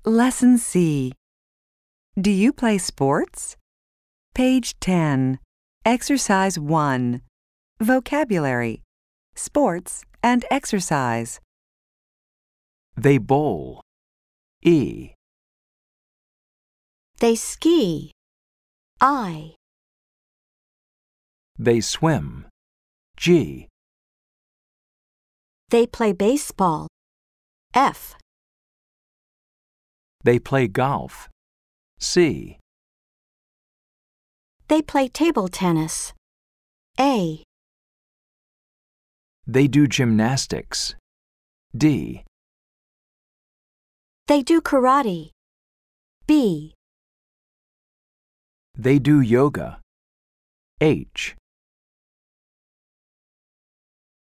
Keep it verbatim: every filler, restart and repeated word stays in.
Lesson C. Do you play sports? Page ten. Exercise one. Vocabulary. Sports and exercise. They bowl. E. They ski. I. They swim. G. They play baseball. F. They play golf. C. They play table tennis. A. They do gymnastics. D. They do karate. B. They do yoga. H.